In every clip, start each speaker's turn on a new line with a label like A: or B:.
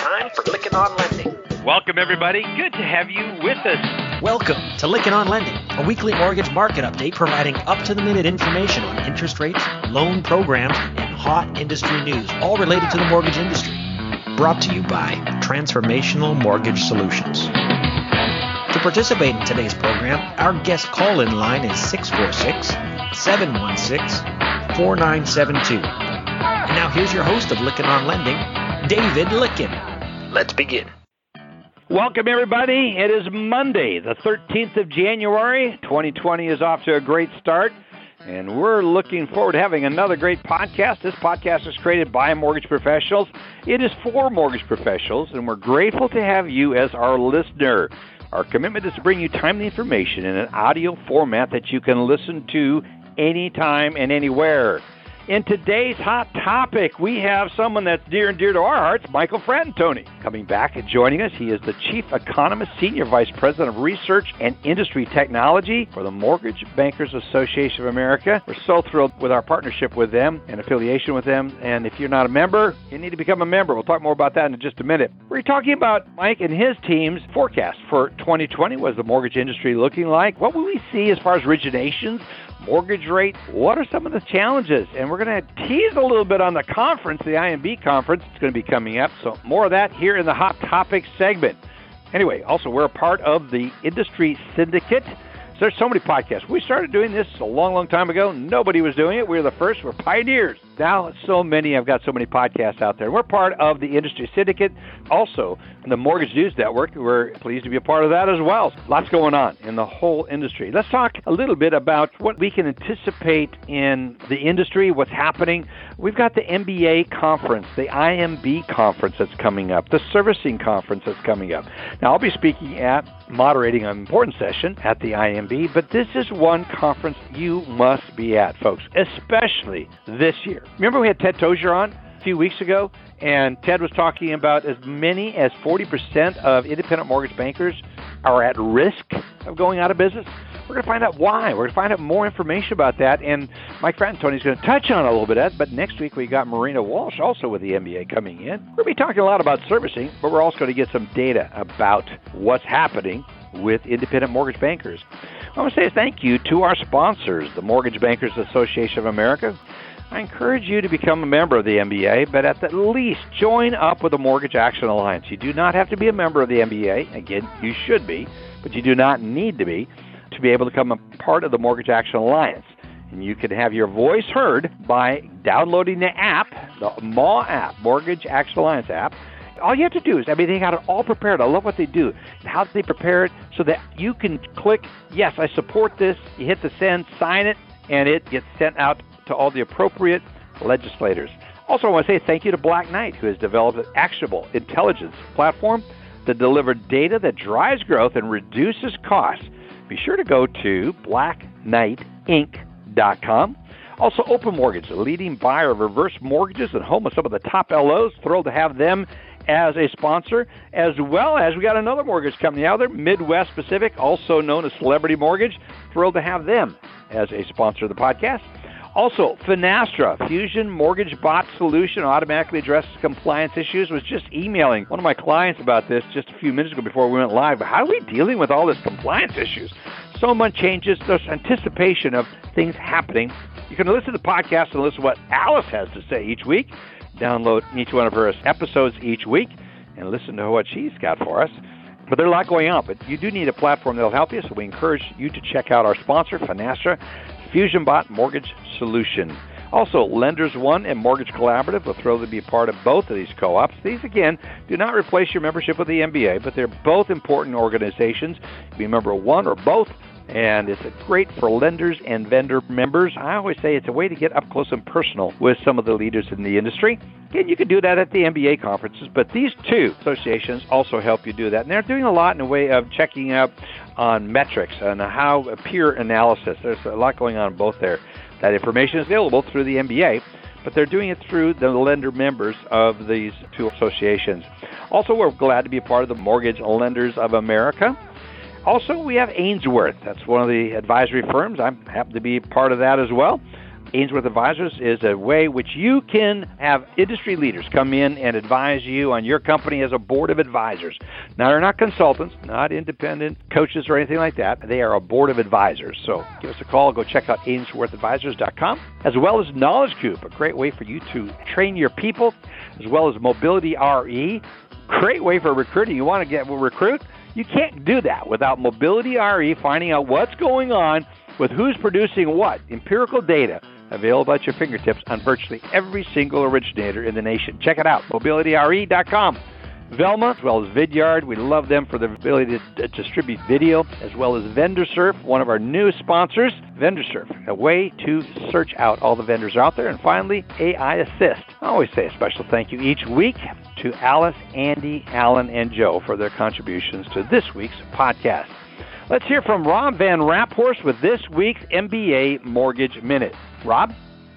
A: time for Lykken on Lending.
B: Welcome, everybody. Good to have you with us.
C: Welcome to Lykken on Lending, a weekly mortgage market update providing up-to-the-minute information on interest rates, loan programs, and hot industry news, all related to the mortgage industry. Brought to you by Transformational Mortgage Solutions. To participate in today's program, our guest call-in line is 646-716-4972. And now here's your host of Lykken on Lending, David Lykken.
A: Let's begin.
B: Welcome, everybody. It is Monday, the 13th of January. 2020 is off to a great start, and we're looking forward to having another great podcast. This podcast is created by mortgage professionals. It is for mortgage professionals, and we're grateful to have you as our listener. Our commitment is to bring you timely information in an audio format that you can listen to anytime and anywhere. In today's hot topic, we have someone that's near and dear to our hearts, Michael Fratantoni. Coming back and joining us, he is the Chief Economist, Senior Vice President of Research and Industry Technology for the Mortgage Bankers Association of America. We're so thrilled with our partnership with them and affiliation with them. And if you're not a member, you need to become a member. We'll talk more about that in just a minute. We're talking about Mike and his team's forecast for 2020. What is the mortgage industry looking like? What will we see as far as originations? Mortgage rate, what are some of the challenges? And we're going to tease a little bit on the conference, the IMB conference. It's going to be coming up, so more of that here in the Hot Topics segment. Anyway, also, we're a part of the Industry Syndicate. So there's so many podcasts. We started doing this a long, long time ago. Nobody was doing it. We were the first. We're pioneers. Now, so many. I've got so many podcasts out there. We're part of the Industry Syndicate. Also, the Mortgage News Network. We're pleased to be a part of that as well. Lots going on in the whole industry. Let's talk a little bit about what we can anticipate in the industry, what's happening. We've got the MBA conference, the IMB conference that's coming up, the servicing conference that's coming up. Now, I'll be moderating an important session at the IMB, but this is one conference you must be at, folks, especially this year. Remember we had Ted Tozier on a few weeks ago, and Ted was talking about as many as 40% of independent mortgage bankers are at risk of going out of business. We're going to find out why. We're going to find out more information about that, and Mike Fratantoni is going to touch on a little bit of that, but next week we got Marina Walsh also with the MBA coming in. We're going to be talking a lot about servicing, but we're also going to get some data about what's happening with independent mortgage bankers. I want to say thank you to our sponsors, the Mortgage Bankers Association of America. I encourage you to become a member of the MBA, but at the least join up with the Mortgage Action Alliance. You do not have to be a member of the MBA. Again, you should be, but you do not need to be able to become a part of the Mortgage Action Alliance. And you can have your voice heard by downloading the app, the MAW app, Mortgage Action Alliance app. All you have to do is, they got it all prepared. I love what they do. How they prepare it so that you can click, yes, I support this. You hit the send, sign it, and it gets sent out to all the appropriate legislators. Also, I want to say thank you to Black Knight, who has developed an actionable intelligence platform to deliver data that drives growth and reduces costs. Be sure to go to blackknightinc.com. Also, Open Mortgage, a leading buyer of reverse mortgages and home of some of the top LOs. Thrilled to have them as a sponsor, as well as we got another mortgage company out there, Midwest Pacific, also known as Celebrity Mortgage. Thrilled to have them as a sponsor of the podcast. Also, Finastra, Fusion Mortgage Bot Solution, automatically addresses compliance issues. Was just emailing one of my clients about this just a few minutes ago before we went live. But how are we dealing with all this compliance issues? So much changes. There's anticipation of things happening. You can listen to the podcast and listen to what Alice has to say each week. Download each one of her episodes each week and listen to what she's got for us. But there's a lot going on. But you do need a platform that will help you, so we encourage you to check out our sponsor, Finastra, FusionBot Mortgage Solution. Also, Lenders One and Mortgage Collaborative. We're thrilled to be a part of both of these co-ops. These, again, do not replace your membership with the MBA, but they're both important organizations. You can be a member of one or both, and it's great for lenders and vendor members. I always say it's a way to get up close and personal with some of the leaders in the industry. Again, you can do that at the MBA conferences, but these two associations also help you do that. And they're doing a lot in the way of checking up on metrics and how peer analysis. There's a lot going on both there. That information is available through the MBA, but they're doing it through the lender members of these two associations. Also, we're glad to be a part of the Mortgage Lenders of America. Also, we have Ainsworth. That's one of the advisory firms. I happen to be part of that as well. Ainsworth Advisors is a way which you can have industry leaders come in and advise you on your company as a board of advisors. Now, they're not consultants, not independent coaches or anything like that. They are a board of advisors. So give us a call. Go check out ainsworthadvisors.com, as well as Knowledge Coop, a great way for you to train your people, as well as Mobility RE, great way for recruiting. You want to recruit? You can't do that without Mobility RE, finding out what's going on with who's producing what. Empirical data available at your fingertips on virtually every single originator in the nation. Check it out, mobilityre.com. Velma, as well as Vidyard, we love them for their ability to distribute video, as well as VendorSurf, one of our newest sponsors. VendorSurf, a way to search out all the vendors out there. And finally, AI Assist. I always say a special thank you each week to Alice, Andy, Alan, and Joe for their contributions to this week's podcast. Let's hear from Rob Van Raphorst with this week's MBA Mortgage Minute. Rob?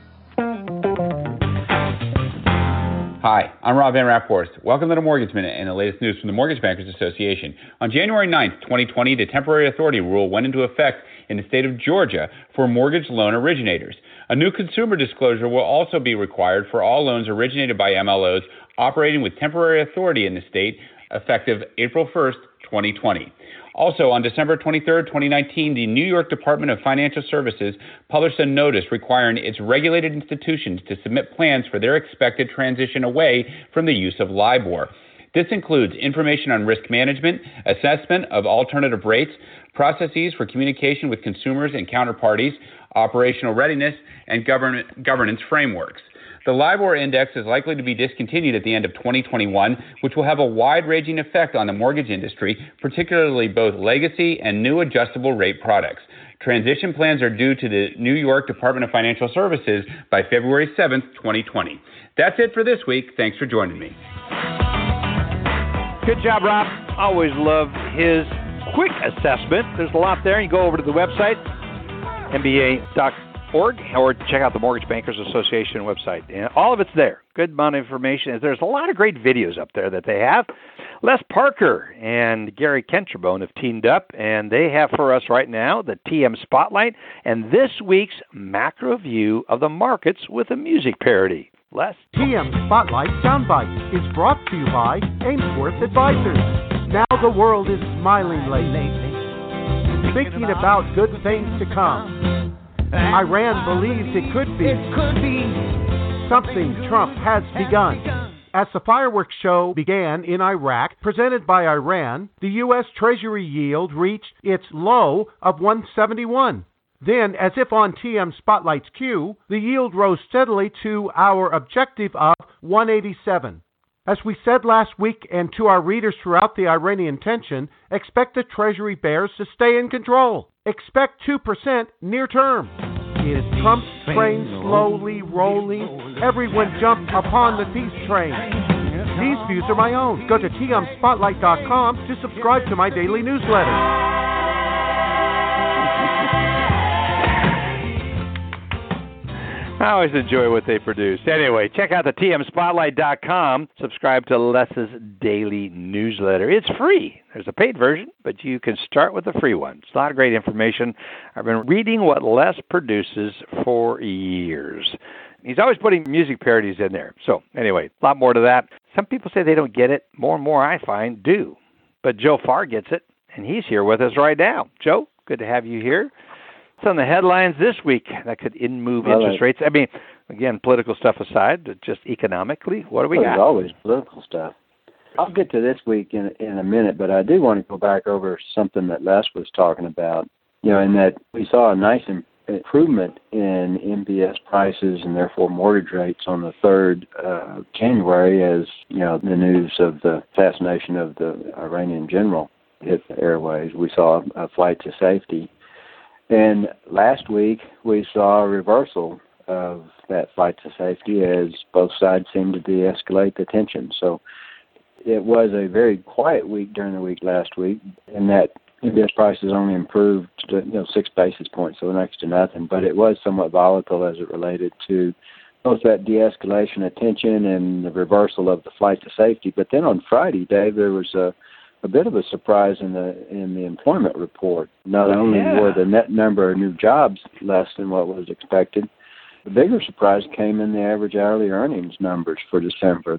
D: Hi, I'm Rob Van Raphorst. Welcome to the Mortgage Minute and the latest news from the Mortgage Bankers Association. On January 9th, 2020, the temporary authority rule went into effect in the state of Georgia for mortgage loan originators. A new consumer disclosure will also be required for all loans originated by MLOs operating with temporary authority in the state, effective April 1st, 2020. Also, on December 23, 2019, the New York Department of Financial Services published a notice requiring its regulated institutions to submit plans for their expected transition away from the use of LIBOR. This includes information on risk management, assessment of alternative rates, processes for communication with consumers and counterparties, operational readiness, and governance frameworks. The LIBOR index is likely to be discontinued at the end of 2021, which will have a wide-ranging effect on the mortgage industry, particularly both legacy and new adjustable rate products. Transition plans are due to the New York Department of Financial Services by February 7th, 2020. That's it for this week. Thanks for joining me.
B: Good job, Rob. Always love his quick assessment. There's a lot there. You go over to the website, mba.org, or check out the Mortgage Bankers Association website. And all of it's there. Good amount of information. There's a lot of great videos up there that they have. Les Parker and Gary Kentrabone have teamed up, and they have for us right now the TM Spotlight and this week's macro view of the markets with a music parody. Les?
E: TM Spotlight Soundbite is brought to you by Ainsworth Advisors. Now the world is smiling lately, thinking about good things to come. Iran believes it could be something Trump has begun. As the fireworks show began in Iraq, presented by Iran, the U.S. Treasury yield reached its low of 171. Then, as if on TM Spotlight's cue, the yield rose steadily to our objective of 187. As we said last week and to our readers throughout the Iranian tension, expect the Treasury bears to stay in control. Expect 2% near term. Is Trump's train slowly rolling? Everyone jump upon the peace train. These views are my own. Go to tmspotlight.com to subscribe to my daily newsletter.
B: I always enjoy what they produce. Anyway, check out the tmspotlight.com. Subscribe to Les's daily newsletter. It's free. There's a paid version, but you can start with the free one. It's a lot of great information. I've been reading what Les produces for years. He's always putting music parodies in there. So anyway, a lot more to that. Some people say they don't get it. More and more, I find, do. But Joe Farr gets it, and he's here with us right now. Joe, good to have you here. On the headlines this week that could move interest rates. I mean, again, political stuff aside, just economically, what do we got?
F: There's always political stuff. I'll get to this week in a minute, but I do want to go back over something that Les was talking about, in that we saw a nice improvement in MBS prices and therefore mortgage rates on the 3rd of January as, the news of the assassination of the Iranian general hit the airwaves. We saw a flight to safety. And last week, we saw a reversal of that flight to safety as both sides seemed to de-escalate the tension. So it was a very quiet week during the week last week, and that MBS prices only improved to 6 basis points, so next to nothing. But it was somewhat volatile as it related to both that de-escalation of tension and the reversal of the flight to safety. But then on Friday, Dave, there was a bit of a surprise in the employment report. Not only were the net number of new jobs less than what was expected, The bigger surprise came in the average hourly earnings numbers for December.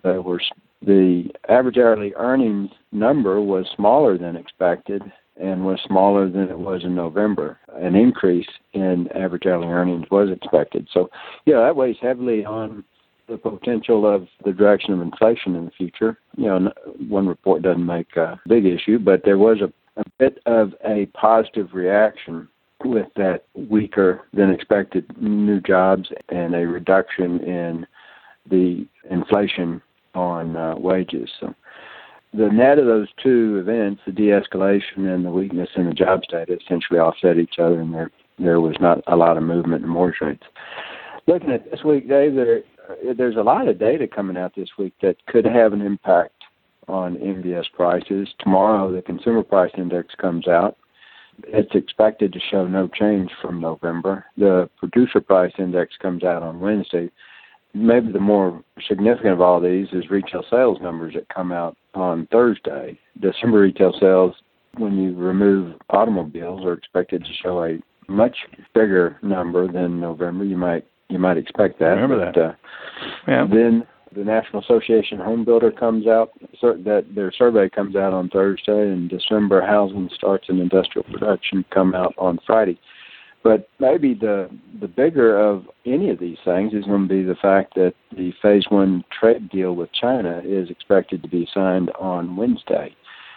F: The average hourly earnings number was smaller than expected and was smaller than it was in November. An increase in average hourly earnings was expected. So, that weighs heavily on the potential of the direction of inflation in the future. One report doesn't make a big issue, but there was a bit of a positive reaction with that weaker than expected new jobs and a reduction in the inflation on wages. So the net of those two events, the de-escalation and the weakness in the jobs data, essentially offset each other, and there was not a lot of movement in mortgage rates. Looking at this week, Dave, there's a lot of data coming out this week that could have an impact on MBS prices. Tomorrow, the Consumer Price Index comes out. It's expected to show no change from November. The Producer Price Index comes out on Wednesday. Maybe the more significant of all these is retail sales numbers that come out on Thursday. December retail sales, when you remove automobiles, are expected to show a much bigger number than November. You might expect that.
B: Remember that.
F: Then the National Association Home Builder comes out, that their survey comes out on Thursday, and December housing starts and industrial production come out on Friday. But maybe the bigger of any of these things is going to be the fact that the Phase 1 trade deal with China is expected to be signed on Wednesday.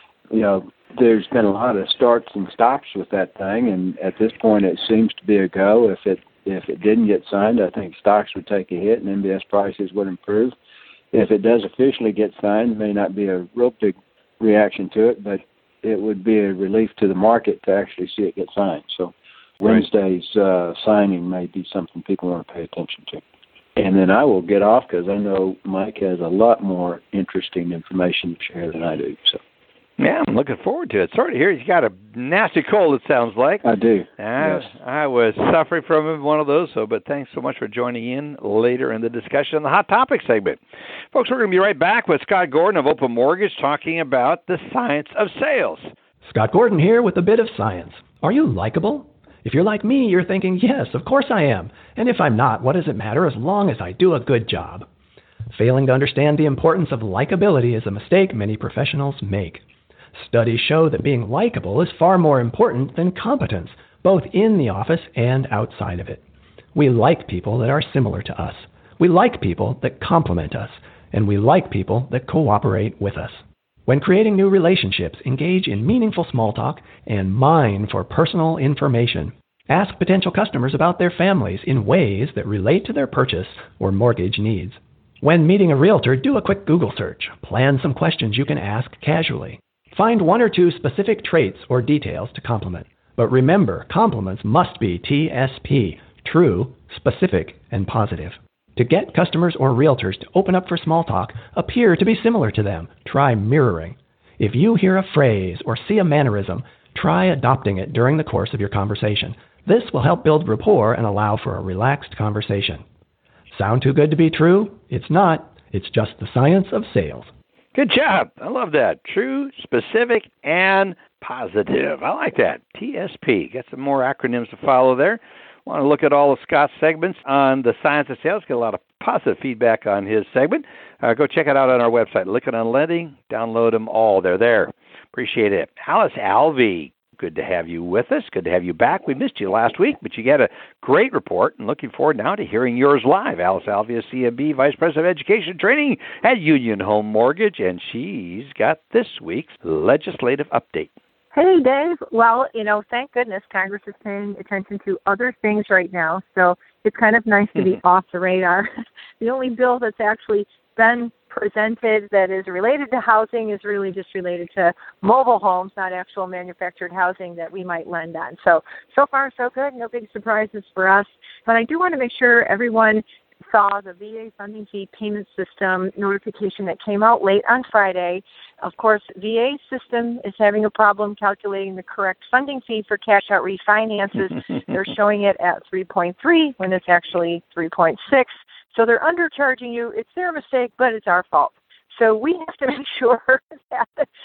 F: There's been a lot of starts and stops with that thing, and at this point it seems to be a go. If it didn't get signed, I think stocks would take a hit and MBS prices would improve. If it does officially get signed, there may not be a real big reaction to it, but it would be a relief to the market to actually see it get signed. So Wednesday's signing may be something people want to pay attention to. And then I will get off because I know Mike has a lot more interesting information to share than I do. So.
B: Yeah, I'm looking forward to it. Sorry to hear you got a nasty cold, it sounds like.
F: I do.
B: Yes.
F: Yes.
B: I was suffering from one of those, but thanks so much for joining in later in the discussion on the Hot Topic segment. Folks, we're going to be right back with Scott Gordon of Open Mortgage talking about the science of sales.
G: Scott Gordon here with a bit of science. Are you likable? If you're like me, you're thinking, yes, of course I am. And if I'm not, what does it matter as long as I do a good job? Failing to understand the importance of likability is a mistake many professionals make. Studies show that being likable is far more important than competence, both in the office and outside of it. We like people that are similar to us. We like people that complement us. And we like people that cooperate with us. When creating new relationships, engage in meaningful small talk and mine for personal information. Ask potential customers about their families in ways that relate to their purchase or mortgage needs. When meeting a realtor, do a quick Google search. Plan some questions you can ask casually. Find one or two specific traits or details to compliment. But remember, compliments must be TSP, true, specific, and positive. To get customers or realtors to open up for small talk, appear to be similar to them. Try mirroring. If you hear a phrase or see a mannerism, try adopting it during the course of your conversation. This will help build rapport and allow for a relaxed conversation. Sound too good to be true? It's not. It's just the science of sales.
B: Good job. I love that. True, specific, and positive. I like that. TSP. Got some more acronyms to follow there. Want to look at all of Scott's segments on the science of sales. Get a lot of positive feedback on his segment. Go check it out on our website. Lykken on Lending. Download them all. They're there. Appreciate it. Alice Alvey, good to have you with us. Good to have you back. We missed you last week, but you got a great report, and looking forward now to hearing yours live. Alice Alvey is CMB Vice President of Education Training at Union Home Mortgage, and she's got this week's legislative update.
H: Hey, Dave. Well, thank goodness Congress is paying attention to other things right now, so it's kind of nice to be off the radar. The only bill that's actually been presented that is related to housing is really just related to mobile homes, not actual manufactured housing that we might lend on. So far, so good. No big surprises for us. But I do want to make sure everyone saw the VA funding fee payment system notification that came out late on Friday. Of course, VA system is having a problem calculating the correct funding fee for cash out refinances. They're showing it at 3.3 when it's actually 3.6. So they're undercharging you. It's their mistake, but it's our fault. So we have to make sure that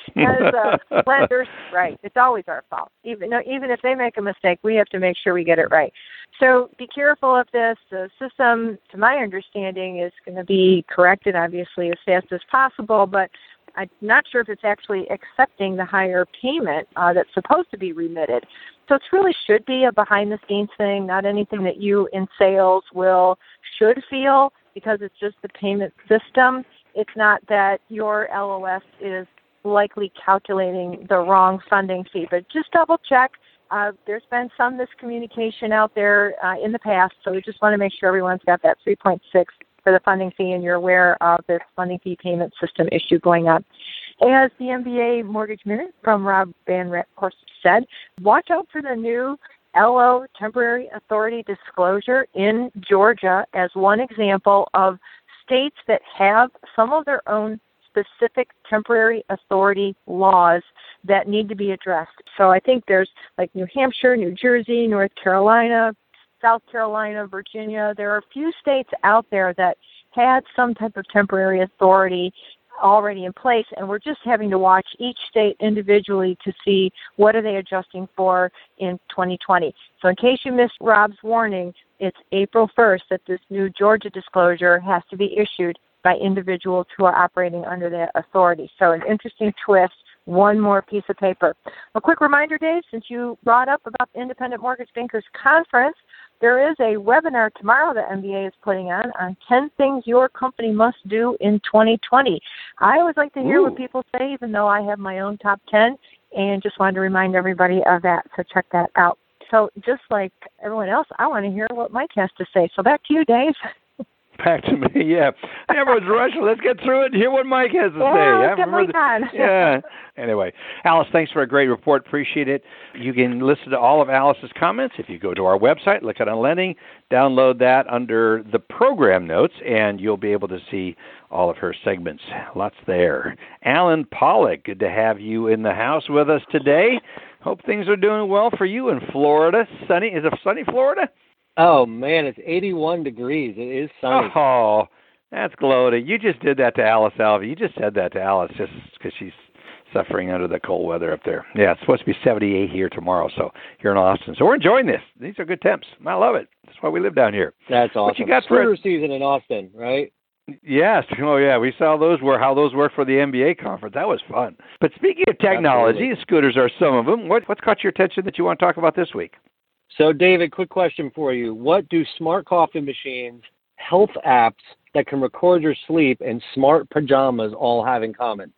H: as lenders, right? It's always our fault. Even if they make a mistake, we have to make sure we get it right. So be careful of this. The system, to my understanding, is going to be corrected, obviously, as fast as possible, but I'm not sure if it's actually accepting the higher payment that's supposed to be remitted. So it really should be a behind-the-scenes thing, not anything that you in sales should feel, because it's just the payment system. It's not that your LOS is likely calculating the wrong funding fee, but just double-check. There's been some miscommunication out there in the past, so we just want to make sure everyone's got that 3.6 for the funding fee, and you're aware of this funding fee payment system issue going on. As the MBA Mortgage Minute from Rob Van Raphorst said, watch out for the new LO temporary authority disclosure in Georgia as one example of states that have some of their own specific temporary authority laws that need to be addressed. So I think there's like New Hampshire, New Jersey, North Carolina, South Carolina, Virginia. There are a few states out there that had some type of temporary authority already in place, and we're just having to watch each state individually to see what are they adjusting for in 2020. So in case you missed Rob's warning, it's April 1st that this new Georgia disclosure has to be issued by individuals who are operating under that authority. So an interesting twist, one more piece of paper. A quick reminder, Dave, since you brought up about the Independent Mortgage Bankers Conference, there is a webinar tomorrow that MBA is putting on 10 things your company must do in 2020. I always like to hear what people say, even though I have my own top 10, and just wanted to remind everybody of that, so check that out. So just like everyone else, I want to hear what Mike has to say. So back to you, Dave.
B: Back to me, yeah. Everyone's rushing. Let's get through it and hear what Mike has to say.
H: Let's get Mike on.
B: Yeah. Anyway, Alice, thanks for a great report. Appreciate it. You can listen to all of Alice's comments if you go to our website, look at Unlending, download that under the program notes, and you'll be able to see all of her segments. Lots there. Alan Pollock, good to have you in the house with us today. Hope things are doing well for you in Florida. Sunny. Is it sunny Florida?
I: Oh, man, it's 81 degrees. It is sunny.
B: Oh, that's gloating. You just did that to Alice Alvey. You just said that to Alice just because she's suffering under the cold weather up there. Yeah, it's supposed to be 78 here tomorrow, so here in Austin. So we're enjoying this. These are good temps. I love it. That's why we live down here.
I: That's awesome.
B: What you got
I: for season in Austin, right?
B: Yes. Oh, yeah. We saw how those work for the MBA conference. That was fun. But speaking of technology, Absolutely. Scooters are some of them. What's caught your attention that you want to talk about this week?
I: So, David, quick question for you. What do smart coffee machines, health apps that can record your sleep, and smart pajamas all have in common?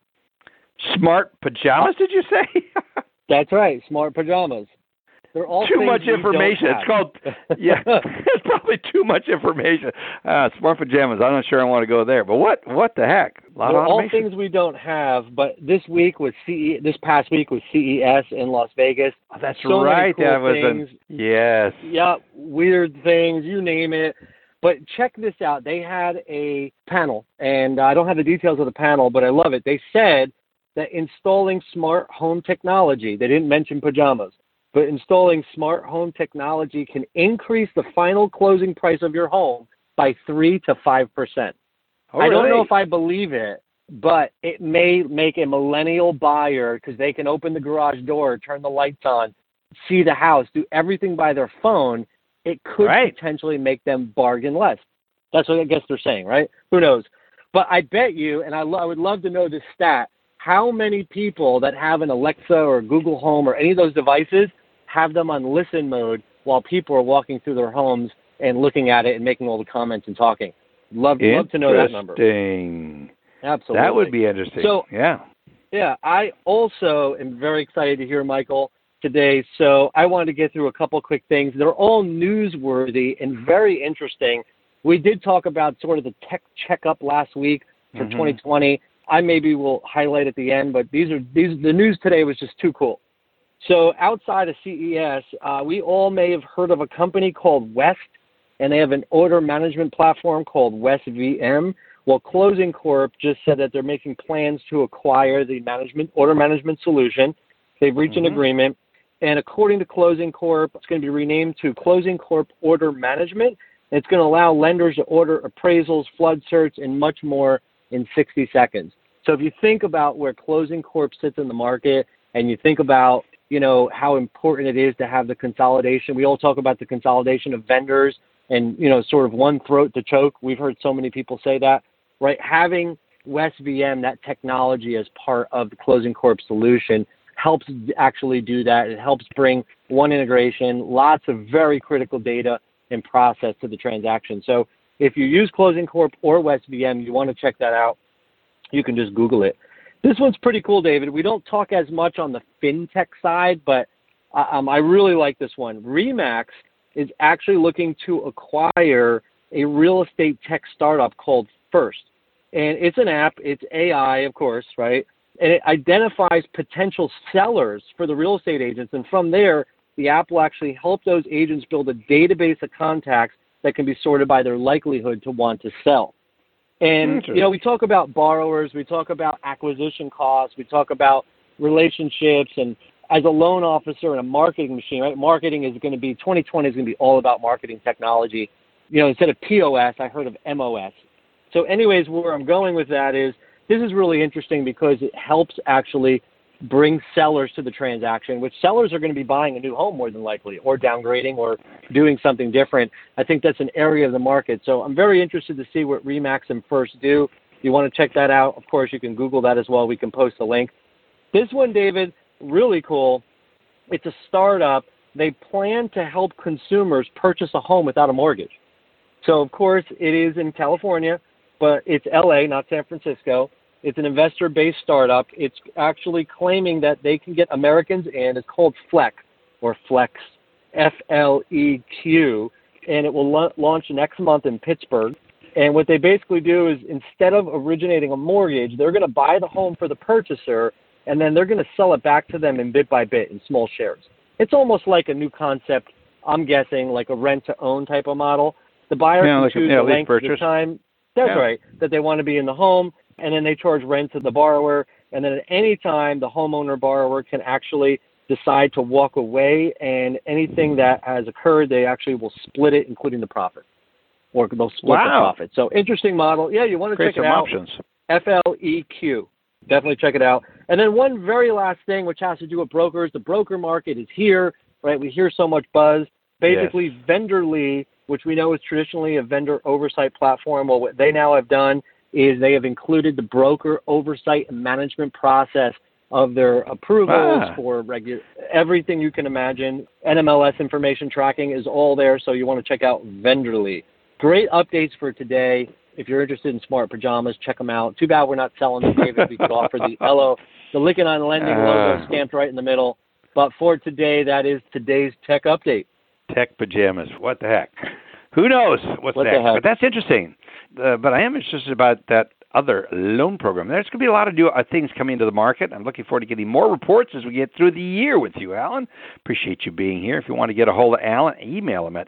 B: Smart pajamas, did you say?
I: That's right, smart pajamas. They're all
B: too much information. It's called, it's probably too much information. Smart pajamas, I'm not sure I want to go there. But what the heck?
I: They're all things we don't have, but this past week was CES in Las Vegas.
B: Oh, that's
I: so
B: right.
I: Many cool things.
B: Yes.
I: Yeah, weird things, you name it. But check this out. They had a panel, and I don't have the details of the panel, but I love it. They said that installing smart home technology, they didn't mention pajamas, but installing smart home technology can increase the final closing price of your home by 3 to 5%.
B: Oh,
I: I don't
B: really?
I: know if I believe it, but it may make a millennial buyer, because they can open the garage door, turn the lights on, see the house, do everything by their phone. It could potentially make them bargain less. That's what I guess they're saying, right? Who knows? But I bet you, and I would love to know this stat, how many people that have an Alexa or Google Home or any of those devices have them on listen mode while people are walking through their homes and looking at it and making all the comments and talking. Love to know that number.
B: Interesting.
I: Absolutely.
B: That would be interesting.
I: So,
B: yeah,
I: I also am very excited to hear Michael today. So I wanted to get through a couple quick things. They're all newsworthy and very interesting. We did talk about sort of the tech checkup last week for 2020. I maybe will highlight at the end, but the news today was just too cool. So outside of CES, we all may have heard of a company called West, and they have an order management platform called West VM. Well, Closing Corp just said that they're making plans to acquire the order management solution. They've reached an agreement, and according to Closing Corp, it's going to be renamed to Closing Corp Order Management. And it's going to allow lenders to order appraisals, flood certs, and much more in 60 seconds. So if you think about where Closing Corp sits in the market, and you think about, you know, how important it is to have the consolidation. We all talk about the consolidation of vendors and, you know, sort of one throat to choke. We've heard so many people say that, right? Having WesVM, that technology as part of the Closing Corp solution, helps actually do that. It helps bring one integration, lots of very critical data and process to the transaction. So if you use Closing Corp or WesVM, you want to check that out. You can just Google it. This one's pretty cool, David. We don't talk as much on the fintech side, but I really like this one. RE/MAX is actually looking to acquire a real estate tech startup called First. And it's an app. It's AI, of course, right? And it identifies potential sellers for the real estate agents. And from there, the app will actually help those agents build a database of contacts that can be sorted by their likelihood to want to sell. And, you know, we talk about borrowers, we talk about acquisition costs, we talk about relationships, and as a loan officer and a marketing machine, right, marketing is going to be, 2020 is going to be all about marketing technology. You know, instead of POS, I heard of MOS. So anyways, where I'm going with that is, this is really interesting because it helps actually bring sellers to the transaction, which sellers are going to be buying a new home more than likely, or downgrading, or doing something different. I think that's an area of the market. So I'm very interested to see what RE/MAX and First do. If you want to check that out, of course, you can Google that as well. We can post a link. This one, David, really cool. It's a startup. They plan to help consumers purchase a home without a mortgage. So, of course, it is in California, but it's LA, not San Francisco. It's an investor-based startup. It's actually claiming that they can get Americans in. It's called Fleq, or Flex, F-L-E-Q, and it will launch next month in Pittsburgh. And what they basically do is, instead of originating a mortgage, they're going to buy the home for the purchaser, and then they're going to sell it back to them in bit by bit in small shares. It's almost like a new concept, I'm guessing, like a rent-to-own type of model. The buyer can choose the length of the time, right, that they want to be in the home, and then they charge rent to the borrower. And then at any time, the homeowner borrower can actually decide to walk away, and anything that has occurred, they actually will split it, including the profit, or they'll split the profit. So interesting model. Yeah, you want to check it out. Options. F-L-E-Q. Definitely check it out. And then one very last thing, which has to do with brokers. The broker market is here, right? We hear so much buzz. Basically, Vendorly, which we know is traditionally a vendor oversight platform, well, what they now have done is they have included the broker oversight and management process of their approvals for everything you can imagine. NMLS information tracking is all there, so you want to check out Vendorly. Great updates for today. If you're interested in smart pajamas, check them out. Too bad we're not selling them, David. We could offer the Lykken on Lending logo stamped right in the middle. But for today, that is today's tech update.
B: Tech pajamas. What the heck? Who knows what's next? But that's interesting. But I am interested about that other loan program. There's going to be a lot of new things coming into the market. I'm looking forward to getting more reports as we get through the year with you, Alan. Appreciate you being here. If you want to get a hold of Alan, email him at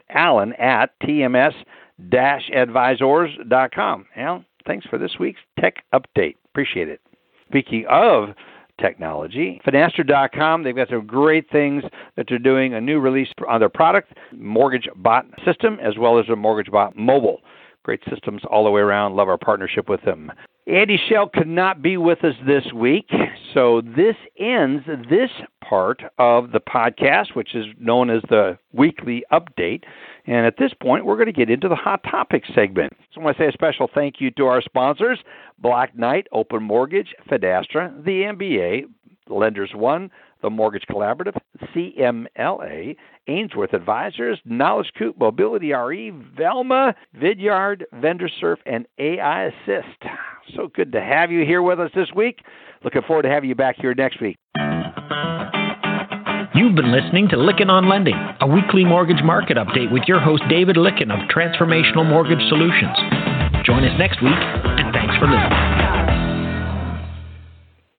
B: alan@tms-advisors.com. Alan, thanks for this week's Tech Update. Appreciate it. Speaking of technology, Finastra.com, they've got some great things that they're doing, a new release on their product, Mortgage Bot system, as well as a Mortgage Bot mobile. Great systems all the way around. Love our partnership with them. Andy Schell could not be with us this week, so this ends this part of the podcast, which is known as the weekly update. And at this point, we're going to get into the Hot Topics segment. So I want to say a special thank you to our sponsors, Black Knight, Open Mortgage, Finastra, the MBA, Lenders One, the Mortgage Collaborative, CMLA, Ainsworth Advisors, Knowledge Coop, Mobility RE, Velma, Vidyard, VendorSurf, and AI Assist. So good to have you here with us this week. Looking forward to having you back here next week.
C: You've been listening to Lykken on Lending, a weekly mortgage market update with your host David Lykken of Transformational Mortgage Solutions. Join us next week, and thanks for listening.